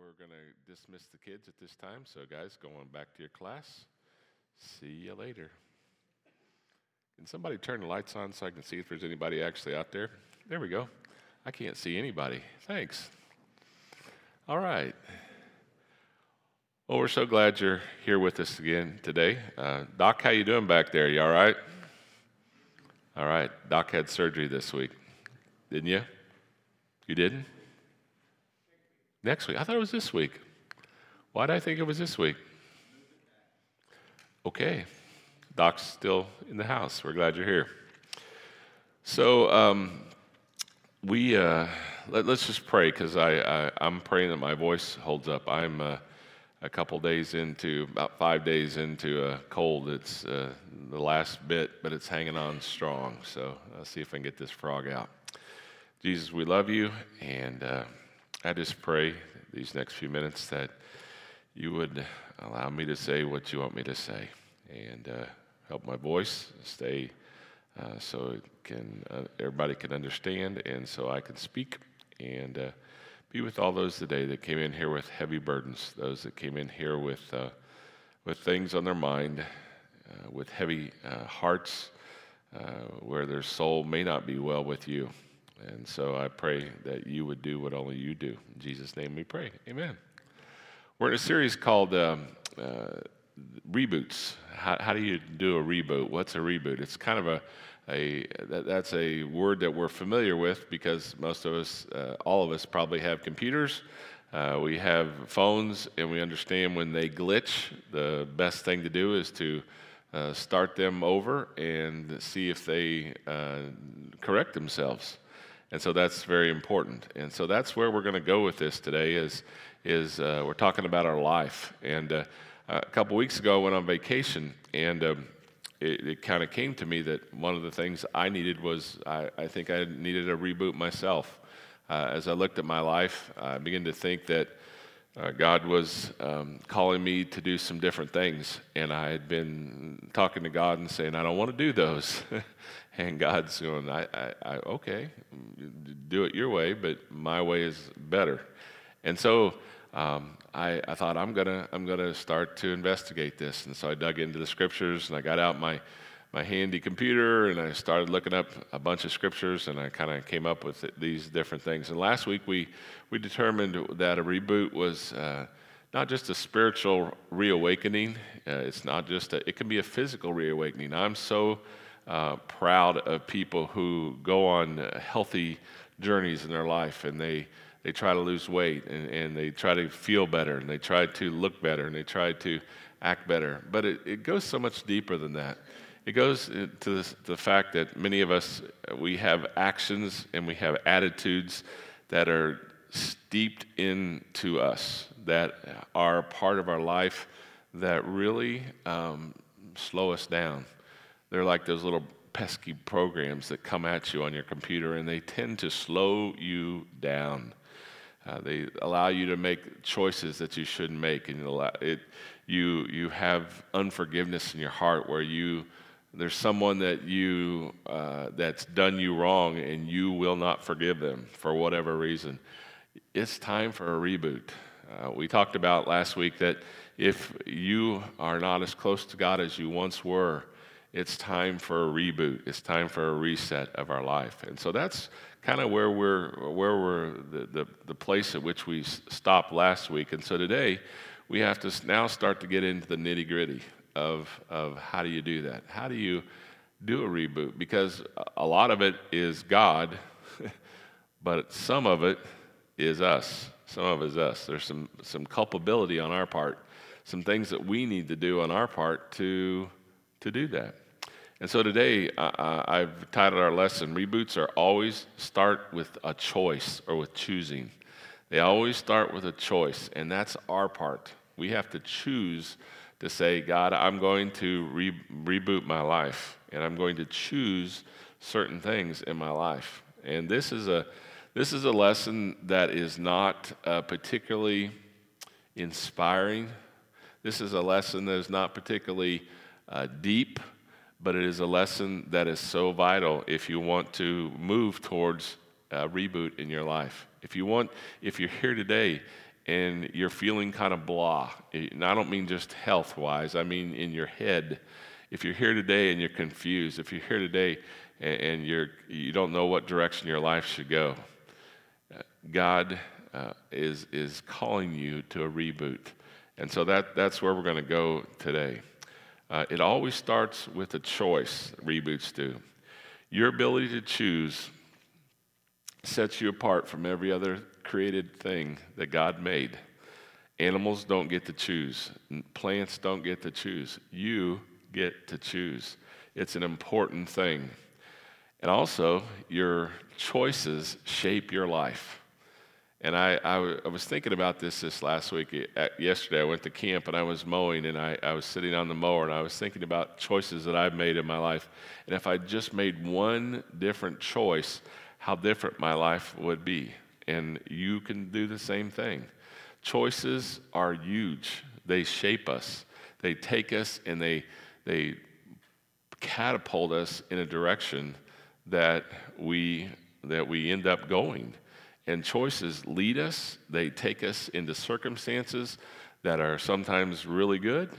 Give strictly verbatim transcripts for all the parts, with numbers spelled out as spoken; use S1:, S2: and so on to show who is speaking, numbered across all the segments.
S1: we're going to dismiss the kids at this time. So, guys, going back to your class. See you later. Can somebody turn the lights on so I can see if there's anybody actually out there? There we go. I can't see anybody. Thanks. All right. Well, we're so glad you're here with us again today. Uh, Doc, how you doing back there? You all right? All right. Doc had surgery this week. Didn't you? You didn't? Next week. I thought it was this week. Why did I think it was this week? Okay. Doc's still in the house. We're glad you're here. So um, we uh, let, let's just pray because I, I I'm praying that my voice holds up. I'm uh, a couple days into about five days into a cold. It's uh, the last bit, but it's hanging on strong. So I'll see if I can get this frog out. Jesus, we love you, and uh, I just pray these next few minutes that you would allow me to say what you want me to say, and uh, help my voice stay uh, so it can uh, everybody can understand, and so I can speak, and uh, be with all those today that came in here with heavy burdens, those that came in here with uh, with things on their mind, uh, with heavy uh, hearts, uh, where their soul may not be well with you. And so I pray that you would do what only you do. In Jesus' name we pray. Amen. We're in a series called um, uh, Reboots. How, how do you do a reboot? What's a reboot? It's kind of a, a that, that's a word that we're familiar with because most of us, uh, all of us probably have computers. Uh, we have phones, and we understand when they glitch, the best thing to do is to uh, start them over and see if they uh, correct themselves. And so that's very important. And so that's where we're going to go with this today is, is uh, we're talking about our life. And uh, a couple weeks ago I went on vacation, and um, it, it kind of came to me that one of the things I needed was I, I think I needed a reboot myself. Uh, as I looked at my life, I began to think that uh, God was um, calling me to do some different things. And I had been talking to God and saying, I don't want to do those. And God's going, I, I, I, okay, do it your way, but my way is better. And so um, I, I thought I'm gonna I'm gonna start to investigate this. And so I dug into the scriptures, and I got out my my handy computer, and I started looking up a bunch of scriptures, and I kind of came up with these different things. And last week we we determined that a reboot was uh, not just a spiritual reawakening. Uh, it's not just a, it can be a physical reawakening. I'm so Uh, proud of people who go on uh, healthy journeys in their life, and they, they try to lose weight, and, and they try to feel better, and they try to look better, and they try to act better. But it, it goes so much deeper than that. It goes to the, the fact that many of us, we have actions and we have attitudes that are steeped into us, that are part of our life that really um, slow us down. They're like those little pesky programs that come at you on your computer, and they tend to slow you down. Uh, they allow you to make choices that you shouldn't make, and allow it, you you have unforgiveness in your heart where you there's someone that you uh, that's done you wrong, and you will not forgive them for whatever reason. It's time for a reboot. Uh, we talked about last week that if you are not as close to God as you once were, it's time for a reboot. It's time for a reset of our life. And so that's kind of where we're where we're the, the, the place at which we stopped last week. And so today we have to now start to get into the nitty-gritty of of how do you do that? How do you do a reboot? Because a lot of it is God, but some of it is us. Some of it is us. There's some some culpability on our part, some things that we need to do on our part to to do that. And so today, uh, I've titled our lesson, Reboots are always start with a choice or with choosing. They always start with a choice, and that's our part. We have to choose to say, God, I'm going to re- reboot my life, and I'm going to choose certain things in my life. And this is a this is a lesson that is not uh, particularly inspiring. This is a lesson that is not particularly Uh, deep, but it is a lesson that is so vital if you want to move towards a reboot in your life. If you want, if you're here today and you're feeling kind of blah. And I don't mean just health-wise. I mean in your head. If you're here today and you're confused, if you're here today and, and you're you don't know what direction your life should go, uh, God uh, is is calling you to a reboot. And so that that's where we're going to go today. Uh, it always starts with a choice. Reboots do. Your ability to choose sets you apart from every other created thing that God made. Animals don't get to choose. Plants don't get to choose. You get to choose. It's an important thing. And also, your choices shape your life. And I, I, w- I was thinking about this this last week. At, yesterday, I went to camp and I was mowing, and I, I was sitting on the mower, and I was thinking about choices that I've made in my life. And if I just made one different choice, how different my life would be. And you can do the same thing. Choices are huge. They shape us. They take us and they they catapult us in a direction that we that we end up going. And choices lead us. They take us into circumstances that are sometimes really good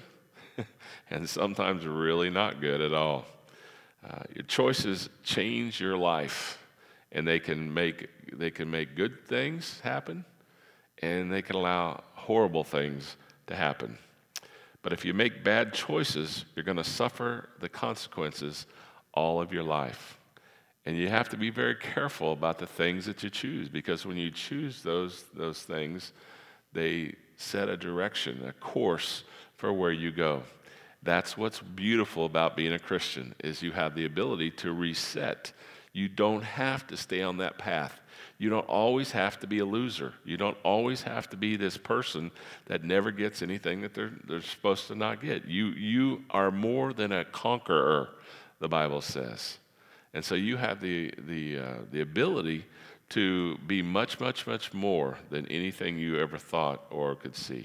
S1: and sometimes really not good at all. Uh, your choices change your life, and they can make they can make good things happen, and they can allow horrible things to happen. But if you make bad choices, you're going to suffer the consequences all of your life. And you have to be very careful about the things that you choose, because when you choose those those things, they set a direction, a course for where you go. That's what's beautiful about being a Christian, is you have the ability to reset. You don't have to stay on that path. You don't always have to be a loser. You don't always have to be this person that never gets anything that they're they're supposed to not get. You you are more than a conqueror, the Bible says. And so you have the the uh, the ability to be much, much, much more than anything you ever thought or could see.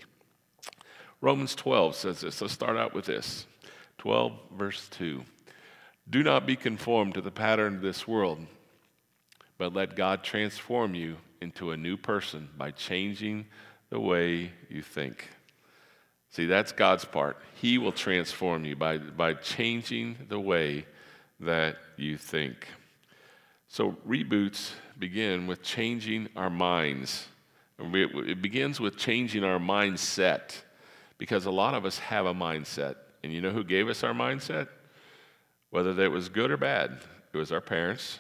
S1: Romans twelve says this. Let's start out with this. twelve, verse two. Do not be conformed to the pattern of this world, but let God transform you into a new person by changing the way you think. See, that's God's part. He will transform you by, by changing the way that you think. So reboots begin with changing our minds. It begins with changing our mindset, because a lot of us have a mindset. And you know who gave us our mindset? Whether that was good or bad, it was our parents,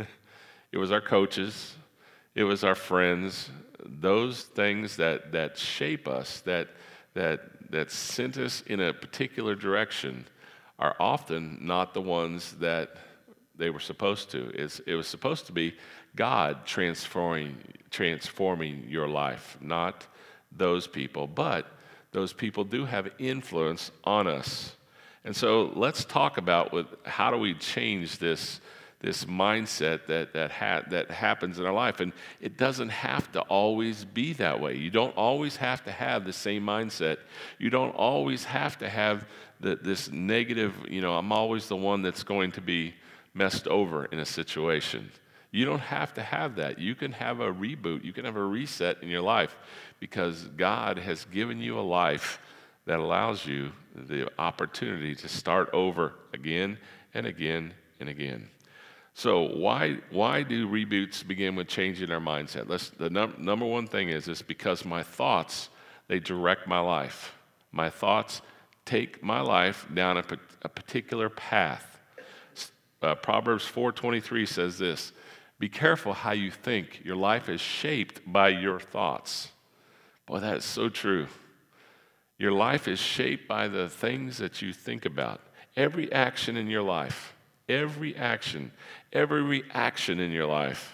S1: it was our coaches, it was our friends. Those things that, that shape us, that, that, that sent us in a particular direction, are often not the ones that they were supposed to. It's, it was supposed to be God transforming, transforming your life, not those people. But those people do have influence on us. And so let's talk about with how do we change this, this mindset that that, ha- that happens in our life. And it doesn't have to always be that way. You don't always have to have the same mindset. You don't always have to have the, this negative, you know, I'm always the one that's going to be messed over in a situation. You don't have to have that. You can have a reboot. You can have a reset in your life, because God has given you a life that allows you the opportunity to start over again and again and again. So why why do reboots begin with changing our mindset? Let's, the num- number one thing is, is because my thoughts, they direct my life. My thoughts take my life down a, a particular path. Uh, Proverbs four twenty-three says this: be careful how you think. Your life is shaped by your thoughts. Boy, that is so true. Your life is shaped by the things that you think about. Every action in your life, every action, every reaction in your life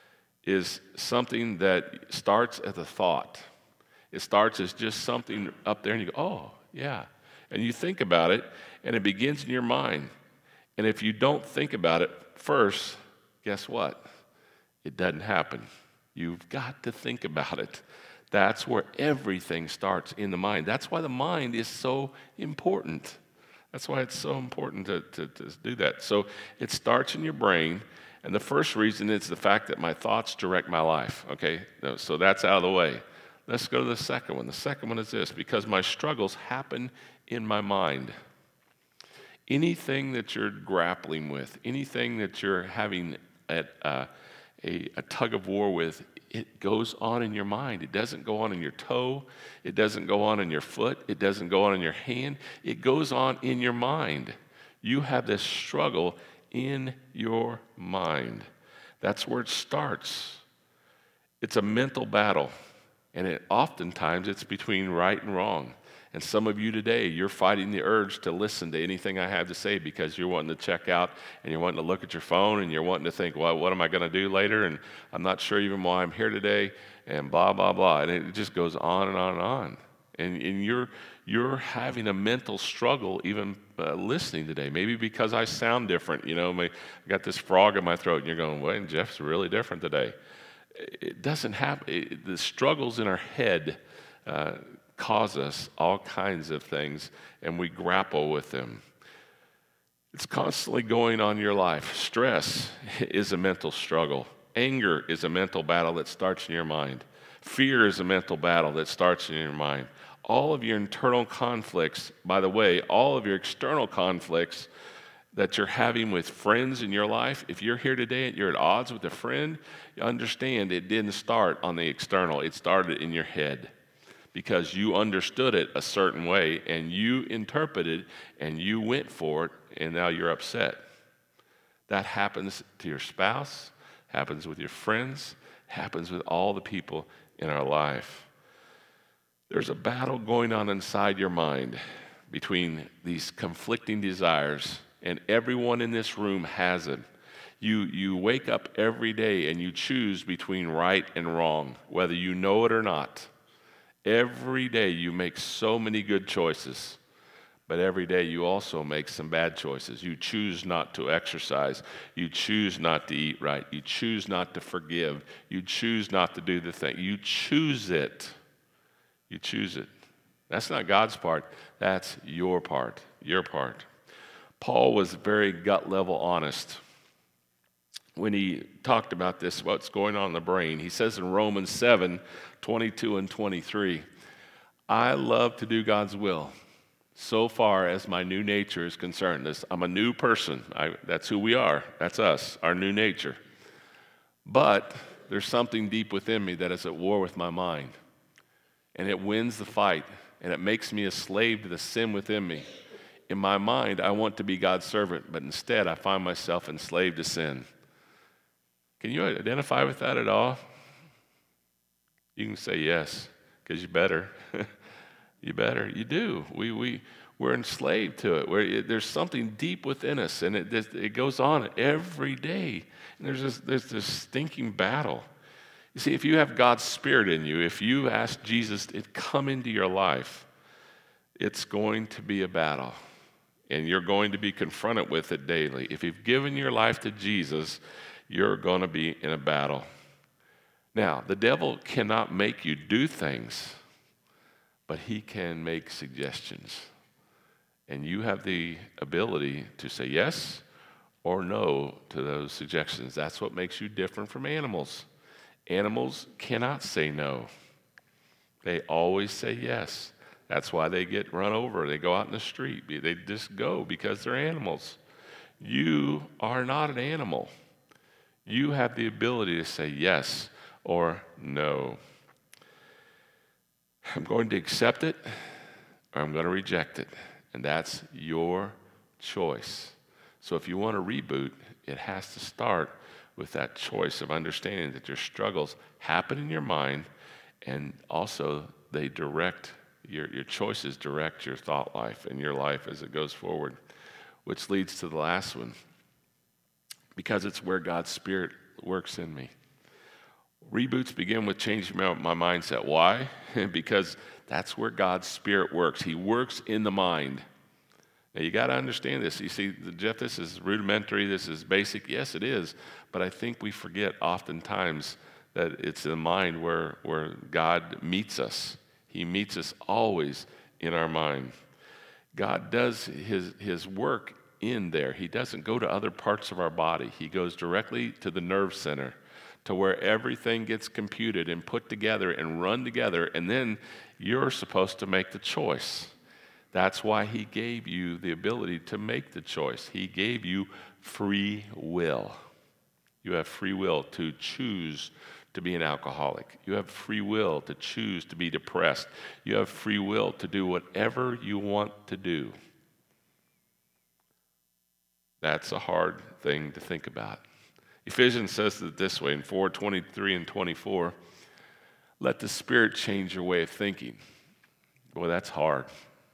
S1: is something that starts as a thought. It starts as just something up there, and you go, oh, yeah. And you think about it, and it begins in your mind. And if you don't think about it first, guess what? It doesn't happen. You've got to think about it. That's where everything starts, in the mind. That's why the mind is so important. That's why it's so important to, to, to do that. So it starts in your brain, and the first reason is the fact that my thoughts direct my life, okay? So that's out of the way. Let's go to the second one. The second one is this: because my struggles happen in my mind. Anything that you're grappling with, anything that you're having at uh, a, a tug of war with, it goes on in your mind. It doesn't go on in your toe. It doesn't go on in your foot. It doesn't go on in your hand. It goes on in your mind. You have this struggle in your mind. That's where it starts. It's a mental battle, and it oftentimes it's between right and wrong. And some of you today, you're fighting the urge to listen to anything I have to say because you're wanting to check out and you're wanting to look at your phone and you're wanting to think, well, what am I going to do later? And I'm not sure even why I'm here today, and blah, blah, blah. And it just goes on and on and on. And, and you're, you're having a mental struggle even uh, listening today, maybe because I sound different. You know, my, I got this frog in my throat and you're going, well, Jeff's really different today. It doesn't have, it, the struggles in our head uh, cause us all kinds of things, and we grapple with them. It's constantly going on in your life. Stress is a mental struggle. Anger is a mental battle that starts in your mind. Fear is a mental battle that starts in your mind. All of your internal conflicts, by the way, all of your external conflicts that you're having with friends in your life, if you're here today and you're at odds with a friend, you understand it didn't start on the external. It started in your head, because you understood it a certain way and you interpreted and you went for it, and now you're upset. That happens to your spouse, happens with your friends, happens with all the people in our life. There's a battle going on inside your mind between these conflicting desires, and everyone in this room has it. You, you wake up every day and you choose between right and wrong, whether you know it or not. Every day you make so many good choices, but every day you also make some bad choices. You choose not to exercise. You choose not to eat right. You choose not to forgive. You choose not to do the thing. You choose it. You choose it. That's not God's part. That's your part, your part. Paul was very gut level honest when he talked about this, what's going on in the brain. He says in Romans seven, twenty-two and twenty-three, I love to do God's will so far as my new nature is concerned. This, I'm a new person. I, that's who we are. That's us, our new nature. But there's something deep within me that is at war with my mind. And it wins the fight, and it makes me a slave to the sin within me. In my mind, I want to be God's servant, but instead I find myself enslaved to sin. Can you identify with that at all? You can say yes, because you better. You better. You do. We, we, we're enslaved to it. We're, it. There's something deep within us, and it, it goes on every day. And there's this, there's this stinking battle. You see, if you have God's Spirit in you, if you ask Jesus to come into your life, it's going to be a battle, and you're going to be confronted with it daily. If you've given your life to Jesus, you're going to be in a battle. Now, the devil cannot make you do things, but he can make suggestions. And you have the ability to say yes or no to those suggestions. That's what makes you different from animals. Animals cannot say no. They always say yes. That's why they get run over. They go out in the street. They just go because they're animals. You are not an animal. You have the ability to say yes or no. I'm going to accept it or I'm going to reject it. And that's your choice. So if you want to reboot, it has to start with that choice of understanding that your struggles happen in your mind, and also they direct, your, your choices direct your thought life and your life as it goes forward, which leads to the last one, because it's where God's Spirit works in me. Reboots begin with changing my, my mindset. Why? Because that's where God's Spirit works. He works in the mind. Now, you got to understand this. You see, Jeff, this is rudimentary, this is basic. Yes, it is. But I think we forget oftentimes that it's the mind where, where God meets us. He meets us always in our mind. God does his, his work in there. He doesn't go to other parts of our body. He goes directly to the nerve center, to where everything gets computed and put together and run together, and then you're supposed to make the choice. That's why he gave you the ability to make the choice. He gave you free will. You have free will to choose to be an alcoholic. You have free will to choose to be depressed. You have free will to do whatever you want to do. That's a hard thing to think about. Ephesians says it this way in four twenty-three and twenty-four, let the Spirit change your way of thinking. Boy, that's hard.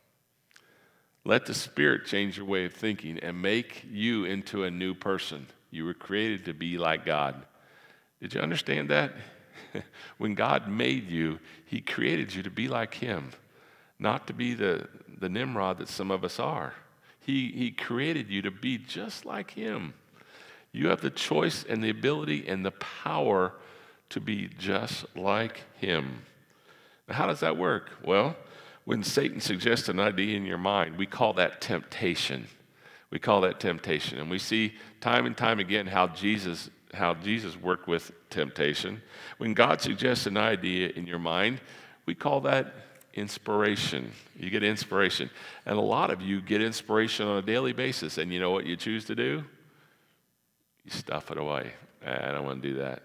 S1: Let the Spirit change your way of thinking and make you into a new person. You were created to be like God. Did you understand that? When God made you, he created you to be like him, not to be the, the Nimrod that some of us are. He, he created you to be just like him. You have the choice and the ability and the power to be just like him. Now, how does that work? Well, when Satan suggests an idea in your mind, we call that temptation. We call that temptation. And we see time and time again how Jesus, how Jesus worked with temptation. When God suggests an idea in your mind, we call that inspiration. You get inspiration. And a lot of you get inspiration on a daily basis. And you know what you choose to do? You stuff it away. I don't want to do that.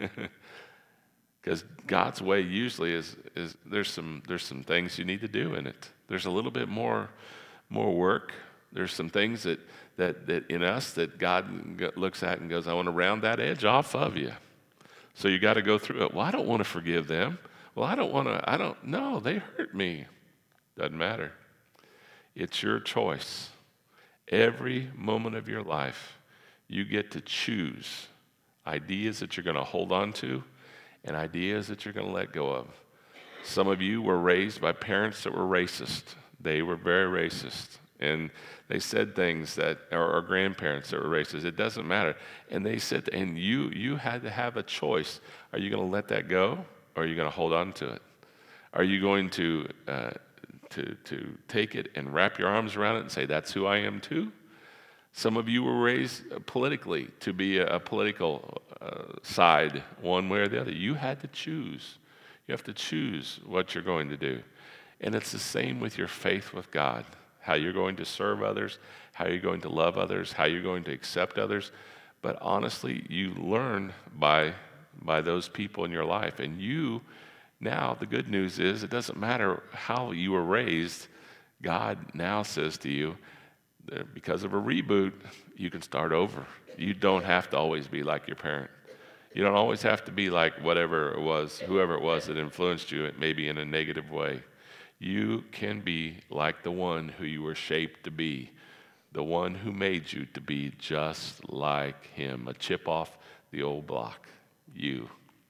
S1: Because God's way usually is, is there's some there's some things you need to do in it. There's a little bit more more work. There's some things that that that in us that God looks at and goes, I want to round that edge off of you. So you got to go through it. Well, I don't want to forgive them. Well, I don't want to, I don't, no, they hurt me. Doesn't matter. It's your choice. Every moment of your life, you get to choose ideas that you're going to hold on to and ideas that you're going to let go of. Some of you were raised by parents that were racist. They were very racist. And they said things that, or, or grandparents that were racist. It doesn't matter. And they said, and you you had to have a choice. Are you going to let that go, or are you going to hold on to it? Are you going to uh, to to take it and wrap your arms around it and say, that's who I am too? Some of you were raised politically to be a, a political uh, side, one way or the other. You had to choose. You have to choose what you're going to do. And it's the same with your faith with God. How you're going to serve others, how you're going to love others, how you're going to accept others. But honestly, you learn by, by those people in your life. And you, now, the good news is it doesn't matter how you were raised. God now says to you, that because of a reboot, you can start over. You don't have to always be like your parent. You don't always have to be like whatever it was, whoever it was that influenced you, maybe in a negative way. You can be like the one who you were shaped to be, the one who made you to be just like him, a chip off the old block, you.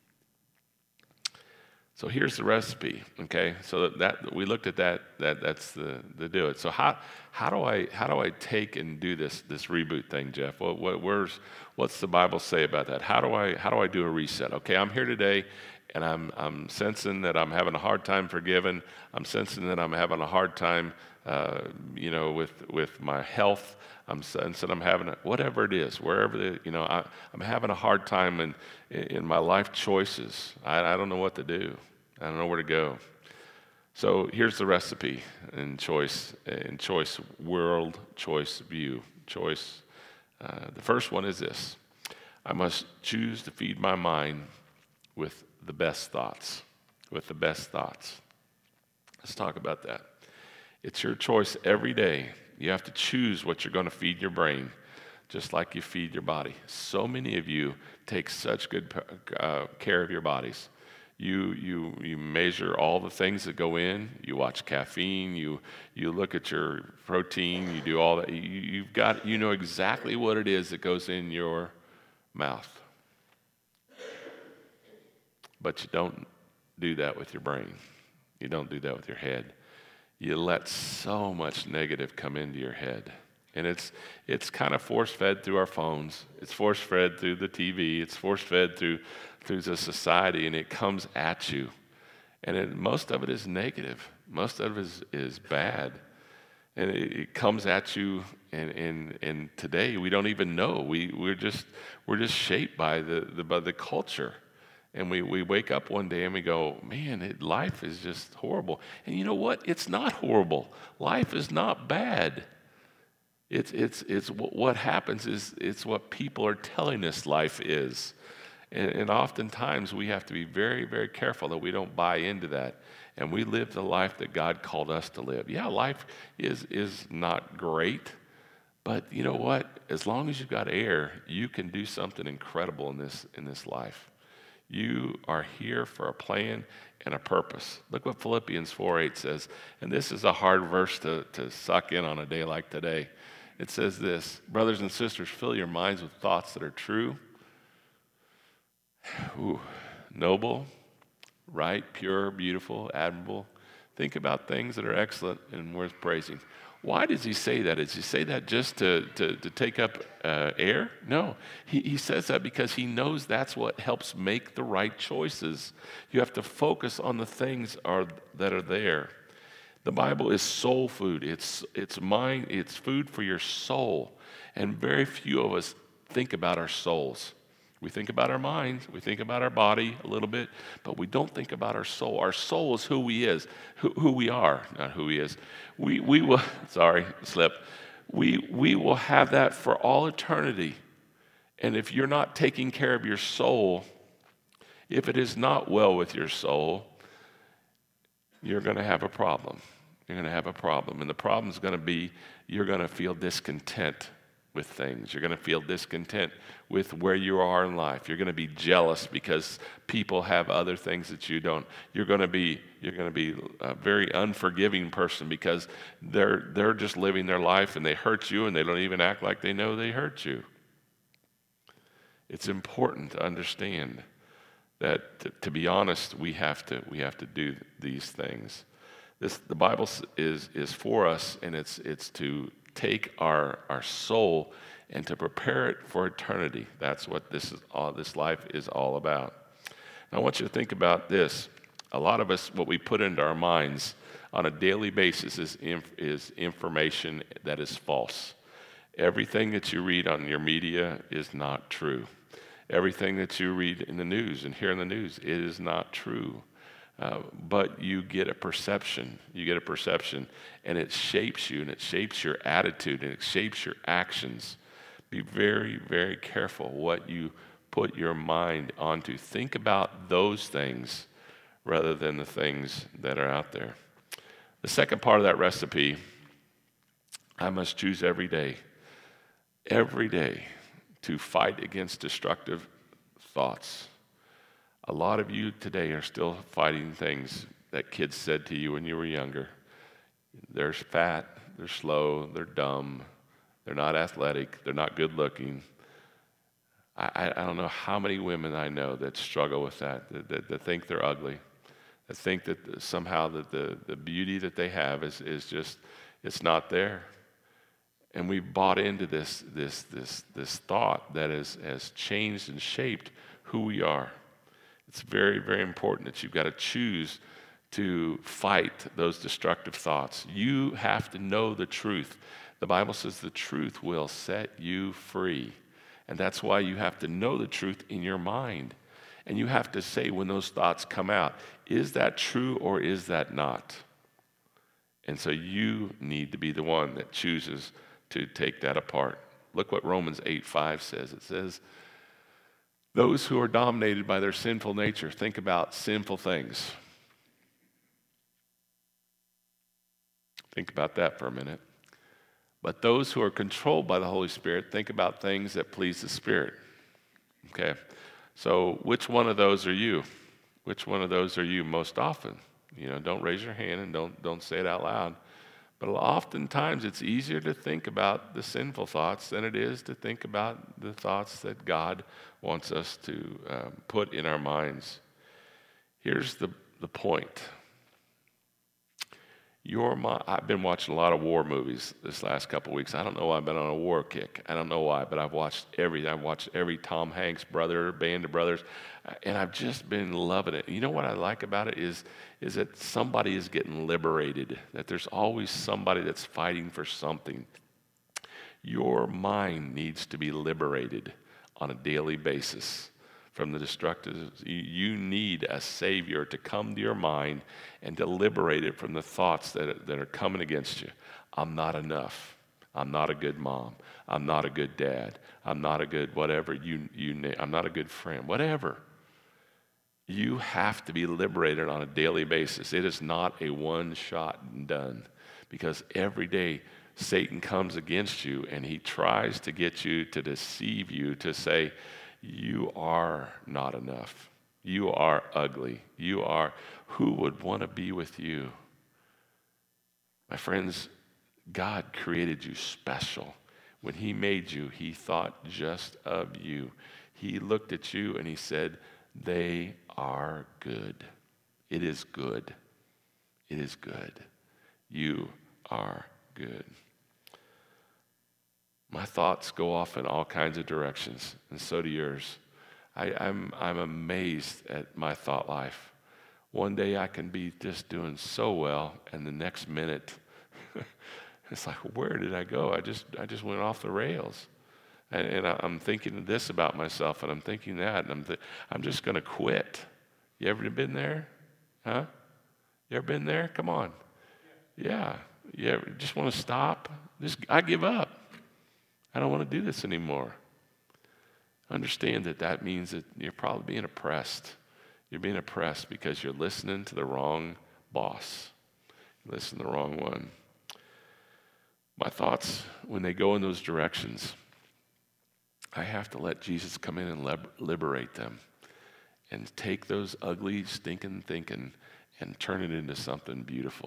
S1: So here's the recipe, okay? So that, that we looked at that. That that's the the do it. So how how do I how do I take and do this this reboot thing, Jeff? What, what where's what's the Bible say about that? How do I how do I do a reset? Okay, I'm here today, and I'm I'm sensing that I'm having a hard time forgiving. I'm sensing that I'm having a hard time, uh, you know, with with my health. I'm sensing I'm having a, whatever it is, wherever the you know I, I'm having a hard time in in my life choices. I, I don't know what to do. I don't know where to go. So here's the recipe in choice in choice world choice view choice. Uh, the first one is this: I must choose to feed my mind with the best thoughts. With the best thoughts. Let's talk about that. It's your choice every day. You have to choose what you're going to feed your brain, just like you feed your body. So many of you take such good uh, care of your bodies. You you you measure all the things that go in. You watch caffeine. You you look at your protein. You do all that. You, you've got you know exactly what it is that goes in your mouth. But you don't do that with your brain. You don't do that with your head. You let so much negative come into your head. And it's it's kind of force-fed through our phones. It's force-fed through the T V. It's force-fed through through the society, and it comes at you. And it, most of it is negative. Most of it is, is bad. And it, it comes at you, and, and and today we don't even know. We we're just we're just shaped by the, the by the culture. And we, we wake up one day and we go, man, it, life is just horrible. And you know what? It's not horrible. Life is not bad. It's it's it's what happens is it's what people are telling us life is. And, and oftentimes we have to be very, very careful that we don't buy into that. And we live the life that God called us to live. Yeah, life is is not great, but you know what? As long as you've got air, you can do something incredible in this in this life. You are here for a plan and a purpose. Look what Philippians four eight says. And this is a hard verse to, to suck in on a day like today. It says this, brothers and sisters, fill your minds with thoughts that are true, ooh, noble, right, pure, beautiful, admirable. Think about things that are excellent and worth praising. Why does he say that? Does he say that just to, to, to take up uh, air? No. He, he says that because he knows that's what helps make the right choices. You have to focus on the things are, that are there. The Bible is soul food. It's, it's mind, it's food for your soul. And very few of us think about our souls. We think about our minds, we think about our body a little bit, but we don't think about our soul. Our soul is who we is, who, who we are, not who he is. We we will, sorry, slip. We we will have that for all eternity. And if you're not taking care of your soul, if it is not well with your soul, you're going to have a problem. You're going to have a problem. And the problem is going to be you're going to feel discontent with things. You're going to feel discontent with where you are in life. You're going to be jealous because people have other things that you don't. You're going to be you're going to be a very unforgiving person because they're they're just living their life and they hurt you and they don't even act like they know they hurt you. It's important to understand that to, to be honest, we have to we have to do these things. This the Bible is is for us, and it's it's to take our our soul and to prepare it for eternity. That's what this is all this life is all about. And I want you to think about this. A lot of us, what we put into our minds on a daily basis is inf- is information that is false. Everything that you read on your media is not true. Everything that you read in the news and hear in the news, it is not true. Uh, but you get a perception. You get a perception, and it shapes you, and it shapes your attitude, and it shapes your actions. Be very, very careful what you put your mind onto. Think about those things rather than the things that are out there. The second part of that recipe, I must choose every day, every day to fight against destructive thoughts. A lot of you today are still fighting things that kids said to you when you were younger. They're fat, they're slow, they're dumb, they're not athletic, they're not good looking. I, I don't know how many women I know that struggle with that, that, that, that think they're ugly, that think that somehow that the, the beauty that they have is, is just, it's not there. And we've bought into this, this, this, this thought that is, has changed and shaped who we are. It's very, very important that you've got to choose to fight those destructive thoughts. You have to know the truth. The Bible says the truth will set you free. And that's why you have to know the truth in your mind. And you have to say when those thoughts come out, is that true or is that not? And so you need to be the one that chooses to take that apart. Look what Romans eight five says. It says, those who are dominated by their sinful nature think about sinful things. Think about that for a minute. But those who are controlled by the Holy Spirit think about things that please the Spirit. Okay? So which one of those are you? Which one of those are you most often? You know, don't raise your hand and don't don't say it out loud. But oftentimes it's easier to think about the sinful thoughts than it is to think about the thoughts that God wants us to um, put in our minds. Here's the, the point. Your mind, I've been watching a lot of war movies this last couple of weeks. I don't know why I've been on a war kick. I don't know why, but I've watched every, I've watched every Tom Hanks brother, Band of Brothers, and I've just been loving it. You know what I like about it is, is that somebody is getting liberated, that there's always somebody that's fighting for something. Your mind needs to be liberated on a daily basis from the destructive. You need a Savior to come to your mind and to liberate it from the thoughts that, that are coming against you. I'm not enough. I'm not a good mom. I'm not a good dad. I'm not a good whatever. You, you, I'm not a good friend. Whatever. You have to be liberated on a daily basis. It is not a one shot and done, because every day Satan comes against you and he tries to get you to deceive you, to say, you are not enough. You are ugly. You are, who would want to be with you? My friends, God created you special. When he made you, he thought just of you. He looked at you and he said, they are good. It is good. It is good. You are good. My thoughts go off in all kinds of directions, and so do yours. I, I'm, I'm amazed at my thought life. One day I can be just doing so well, and the next minute, it's like, where did I go? I just, I just went off the rails. And, and I, I'm thinking this about myself, and I'm thinking that, and I'm, th- I'm just going to quit. You ever been there? Huh? You ever been there? Come on. Yeah. You ever just want to stop? Just, I give up. I don't want to do this anymore. Understand that that means that you're probably being oppressed. You're being oppressed because you're listening to the wrong boss. You listen to the wrong one. My thoughts, when they go in those directions, I have to let Jesus come in and lib- liberate them and take those ugly, stinking thinking and turn it into something beautiful.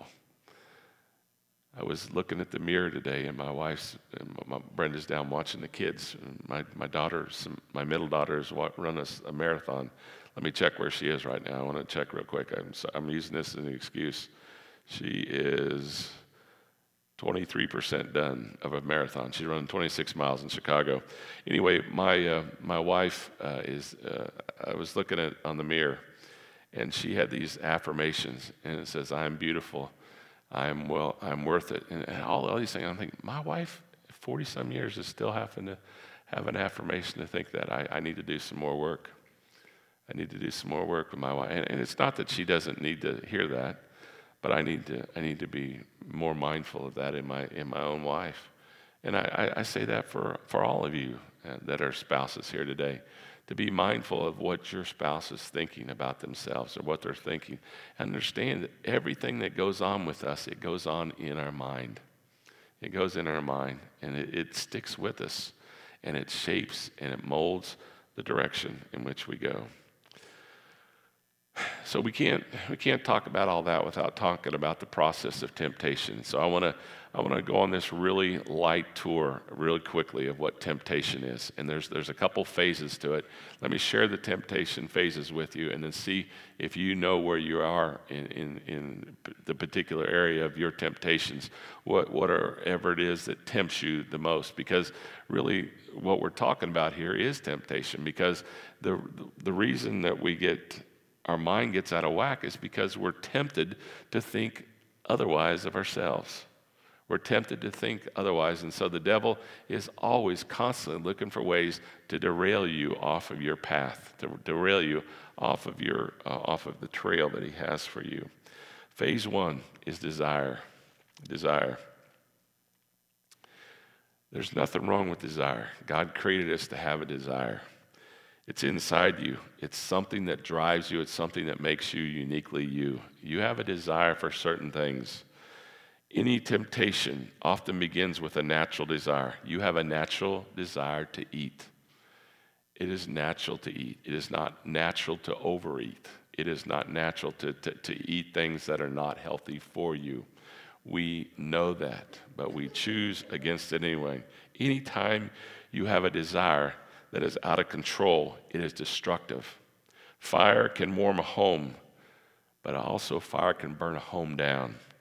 S1: I was looking at the mirror today, and my wife's, and my, Brenda's down watching the kids. My my daughter's, my middle daughter is run a, a marathon. Let me check where she is right now. I want to check real quick. I'm so, I'm using this as an excuse. She is twenty-three percent done of a marathon. She's running twenty-six miles in Chicago. Anyway, my uh, my wife uh, is. Uh, I was looking at on the mirror, and she had these affirmations, and it says, "I am beautiful. I'm well, I'm worth it," and, and all, all these things. I'm thinking, my wife, forty some years, is still having to have an affirmation to think that. I, I need to do some more work. I need to do some more work with my wife, and, and it's not that she doesn't need to hear that, but I need to I need to be more mindful of that in my in my own life. And I, I, I say that for for all of you uh, that are spouses here today, to be mindful of what your spouse is thinking about themselves or what they're thinking. Understand that everything that goes on with us, it goes on in our mind. It goes in our mind, and it, it sticks with us, and it shapes and it molds the direction in which we go. So we can't we can't talk about all that without talking about the process of temptation. So I want to I want to go on this really light tour really quickly of what temptation is. And there's there's a couple phases to it. Let me share the temptation phases with you, and then see if you know where you are in in, in the particular area of your temptations. What whatever it is that tempts you the most, because really what we're talking about here is temptation. Because the the reason that we get our mind gets out of whack is because we're tempted to think otherwise of ourselves. We're tempted to think otherwise, and so the devil is always constantly looking for ways to derail you off of your path, to derail you off of your uh, off of the trail that he has for you. Phase one is desire. Desire. There's nothing wrong with desire. God created us to have a desire. It's inside you. It's something that drives you. It's something that makes you uniquely you. You have a desire for certain things. Any temptation often begins with a natural desire. You have a natural desire to eat. It is natural to eat. It is not natural to overeat. It is not natural to, to, to eat things that are not healthy for you. We know that, but we choose against it anyway. Anytime you have a desire that is out of control, it is destructive. Fire can warm a home, but also fire can burn a home down.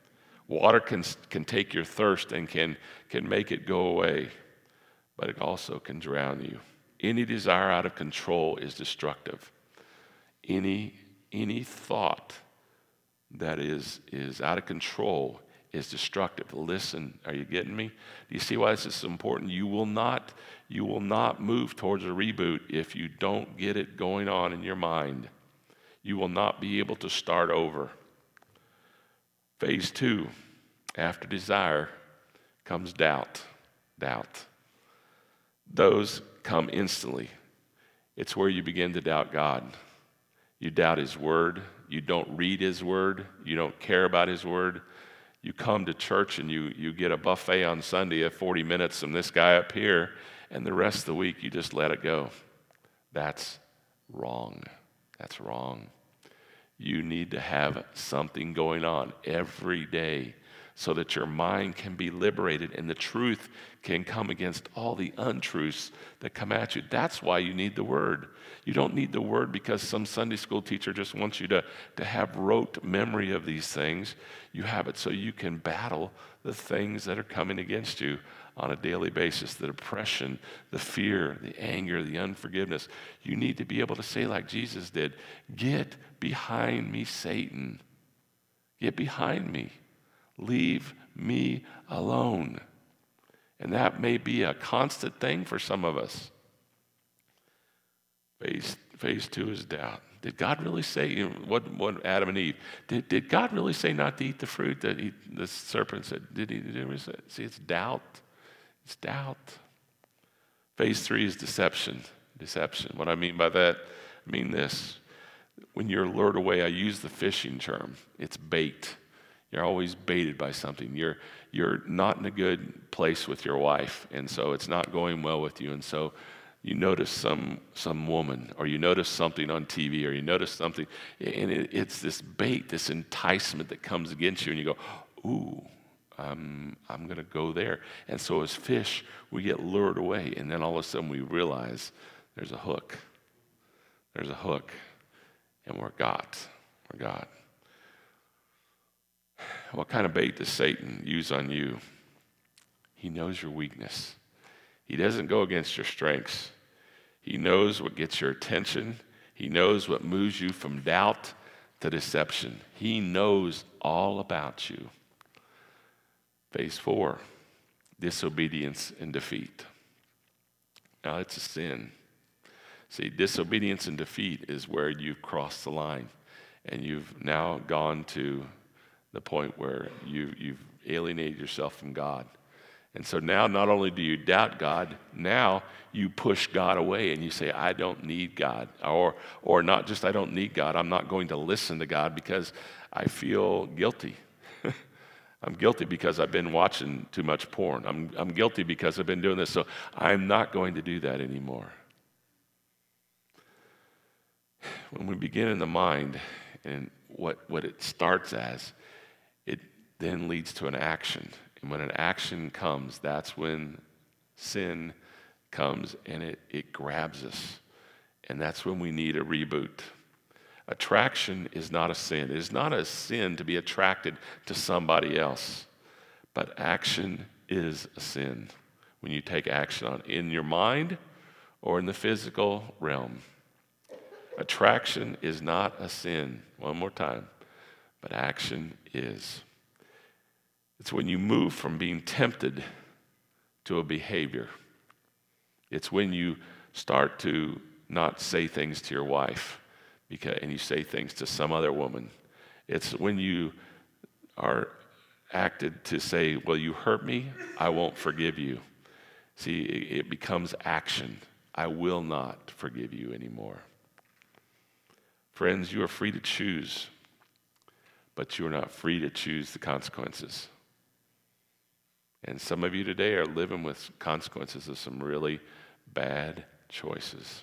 S1: Water can, can take your thirst and can, can make it go away, but it also can drown you. Any desire out of control is destructive. Any, any thought that is, is out of control is destructive. Listen, are you getting me? Do you see why this is so important? You will not, you will not move towards a reboot if you don't get it going on in your mind. You will not be able to start over. Phase two, after desire, comes doubt. Doubt. Those come instantly. It's where you begin to doubt God. You doubt His Word. You don't read His Word. You don't care about His Word. You come to church and you, you get a buffet on Sunday of forty minutes from this guy up here, and the rest of the week you just let it go. That's wrong. That's wrong. You need to have something going on every day so that your mind can be liberated and the truth can come against all the untruths that come at you. That's why you need the Word. You don't need the Word because some Sunday school teacher just wants you to, to have rote memory of these things. You have it so you can battle the things that are coming against you on a daily basis, the depression, the fear, the anger, the unforgiveness. You need to be able to say like Jesus did, "Get behind me, Satan. Get behind me. Leave me alone." And that may be a constant thing for some of us. Phase, phase two is doubt. Did God really say, you know, what, what Adam and Eve, did, did God really say not to eat the fruit that he, the serpent said? Did he, did he really say? See, it's doubt. It's doubt. Phase three is deception. Deception. What I mean by that, I mean this. When you're lured away, I use the fishing term. It's bait. You're always baited by something. You're you're not in a good place with your wife, and so it's not going well with you. And so you notice some some woman, or you notice something on T V, or you notice something, and it, it's this bait, this enticement that comes against you, and you go, "Ooh, I'm I'm going to go there." And so as fish, we get lured away, and then all of a sudden we realize there's a hook. There's a hook, and we're got. We're got. What kind of bait does Satan use on you? He knows your weakness. He doesn't go against your strengths. He knows what gets your attention. He knows what moves you from doubt to deception. He knows all about you. Phase four, disobedience and defeat. Now, it's a sin. See, disobedience and defeat is where you've crossed the line, and you've now gone to the point where you, you've alienated yourself from God. And so now not only do you doubt God, now you push God away and you say, "I don't need God." Or, or not just, "I don't need God, I'm not going to listen to God because I feel guilty." I'm guilty because I've been watching too much porn. I'm, I'm guilty because I've been doing this, so I'm not going to do that anymore. When we begin in the mind, and what, what it starts as, it then leads to an action. And when an action comes, that's when sin comes and it, it grabs us. And that's when we need a reboot. Attraction is not a sin. It is not a sin to be attracted to somebody else. But action is a sin when you take action on in your mind or in the physical realm. Attraction is not a sin. One more time. But action is. It's when you move from being tempted to a behavior. It's when you start to not say things to your wife because, and you say things to some other woman. It's when you are acted to say, "Well, you hurt me, I won't forgive you." See, it, it becomes action. I will not forgive you anymore. Friends, you are free to choose, but you are not free to choose the consequences. And some of you today are living with consequences of some really bad choices.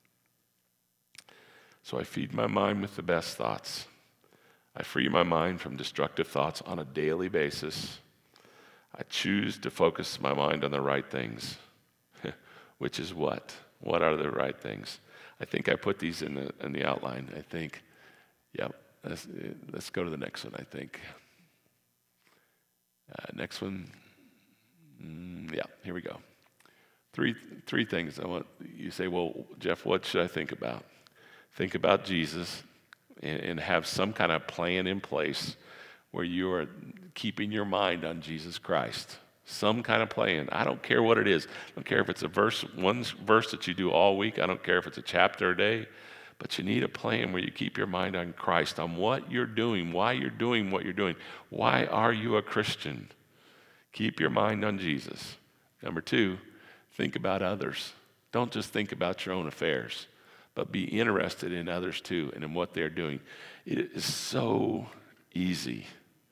S1: So I feed my mind with the best thoughts. I free my mind from destructive thoughts on a daily basis. I choose to focus my mind on the right things, which is what? What are the right things? I think I put these in the in the outline. I think, yep, let's, let's go to the next one, I think. Uh, next one. Mm, yeah, here we go. Three, three things I want you say, well, Jeff, what should I think about? Think about Jesus and, and have some kind of plan in place where you are keeping your mind on Jesus Christ. Some kind of plan. I don't care what it is. I don't care if it's a verse, one verse that you do all week. I don't care if it's a chapter a day. But you need a plan where you keep your mind on Christ, on what you're doing, why you're doing what you're doing. Why are you a Christian? Keep your mind on Jesus. Number two, think about others. Don't just think about your own affairs, but be interested in others too and in what they're doing. It is so easy.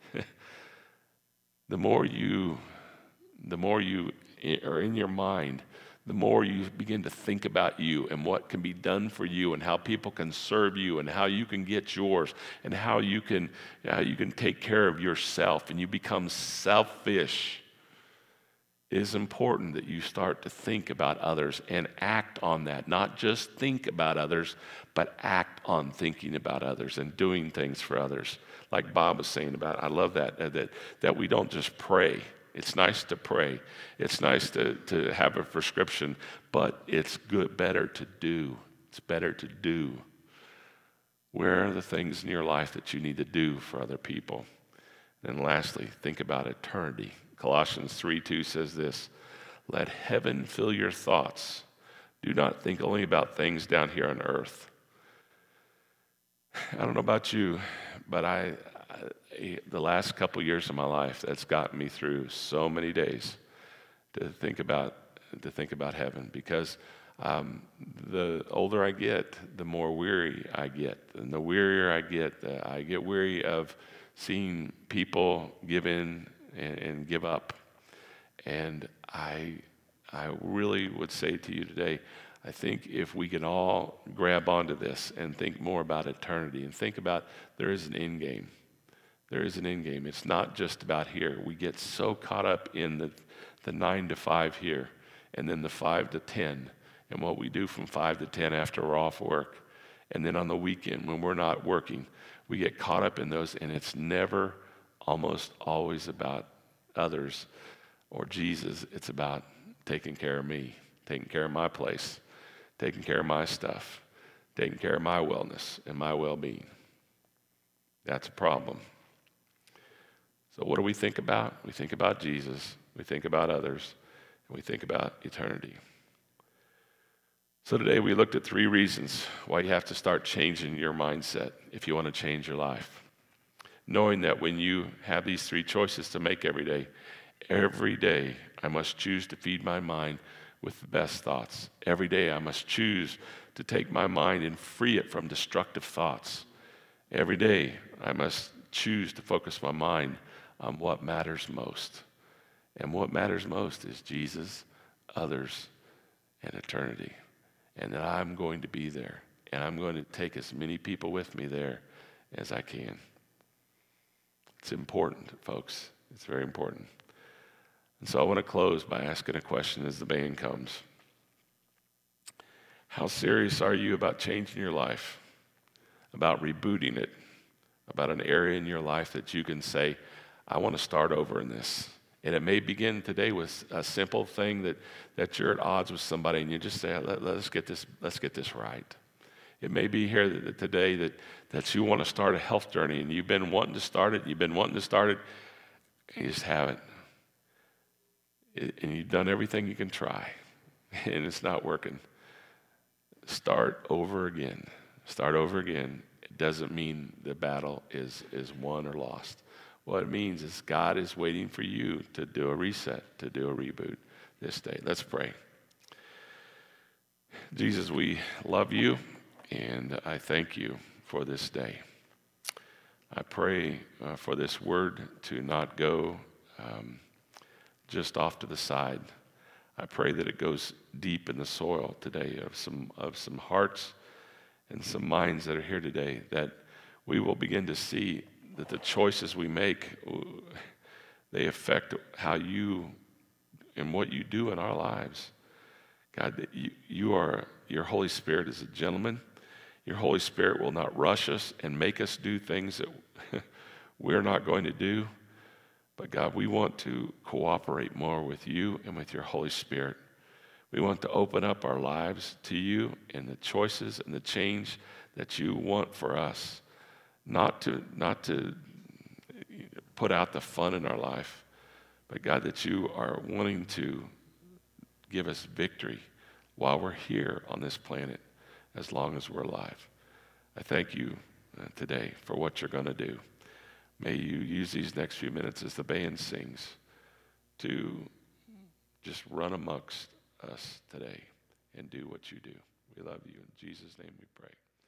S1: the more you, the more you are in your mind, the more you begin to think about you and what can be done for you and how people can serve you and how you can get yours and how you can, how you can take care of yourself and you become selfish. It is important that you start to think about others and act on that. Not just think about others, but act on thinking about others and doing things for others. Like Bob was saying about, I love that, that, that we don't just pray. It's nice to pray. It's nice to, to have a prescription, but it's good, better to do. It's better to do. Where are the things in your life that you need to do for other people? And lastly, think about eternity. Colossians three two says this, let heaven fill your thoughts. Do not think only about things down here on earth. I don't know about you, but I, I the last couple years of my life, that's gotten me through so many days to think about to think about heaven, because um, the older I get, the more weary I get, and the wearier I get, uh, I get weary of seeing people give in and, and give up. And I, I really would say to you today, I think if we can all grab onto this and think more about eternity and think about there is an end game. There is an end game. It's not just about here. We get so caught up in the, the nine to five here and then the five to ten and what we do from five to ten after we're off work. And then on the weekend when we're not working, we get caught up in those, and it's never, almost always about others or Jesus. It's about taking care of me, taking care of my place, taking care of my stuff, taking care of my wellness and my well-being. That's a problem. So what do we think about? We think about Jesus, we think about others, and we think about eternity. So today we looked at three reasons why you have to start changing your mindset if you want to change your life. Knowing that when you have these three choices to make every day, every day I must choose to feed my mind with the best thoughts. Every day I must choose to take my mind and free it from destructive thoughts. Every day I must choose to focus my mind on what matters most. And what matters most is Jesus, others, and eternity. And that I'm going to be there. And I'm going to take as many people with me there as I can. It's important, folks. It's very important. And so I want to close by asking a question as the band comes. How serious are you about changing your life? About rebooting it? About an area in your life that you can say, I want to start over in this. And it may begin today with a simple thing that, that you're at odds with somebody and you just say, Let, let's get this, let's get this right. It may be here that, that today that, that you want to start a health journey and you've been wanting to start it, you've been wanting to start it, and you just haven't. It, and you've done everything you can try, and it's not working. Start over again. Start over again. It doesn't mean the battle is, is won or lost. What it means is God is waiting for you to do a reset, to do a reboot this day. Let's pray. Jesus, we love you, and I thank you for this day. I pray uh, for this word to not go um, just off to the side. I pray that it goes deep in the soil today of some of some hearts and some minds that are here today, that we will begin to see that the choices we make, they affect how you and what you do in our lives. God, that you, you are, your Holy Spirit is a gentleman. Your Holy Spirit will not rush us and make us do things that we're not going to do. But God, we want to cooperate more with you and with your Holy Spirit. We want to open up our lives to you and the choices and the change that you want for us, not to, not to put out the fun in our life, but God, that you are wanting to give us victory while we're here on this planet as long as we're alive. I thank you uh, today for what you're going to do. May you use these next few minutes as the band sings to just run amongst us today and do what you do. We love you. In Jesus' name we pray.